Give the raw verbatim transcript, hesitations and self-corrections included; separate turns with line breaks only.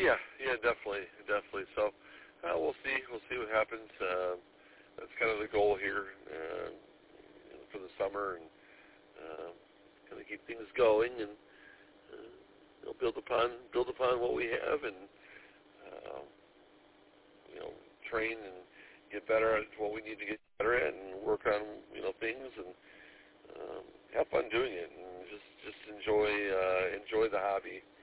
Yeah, yeah, definitely, definitely. So uh, we'll see, we'll see what happens. Uh, that's kind of the goal here uh, for the summer, and uh, kind of keep things going and uh, you know, build upon build upon what we have, and uh, you know, train and get better at what we need to get better at, and work on you know things, and um, have fun doing it, and just just enjoy uh, enjoy the hobby.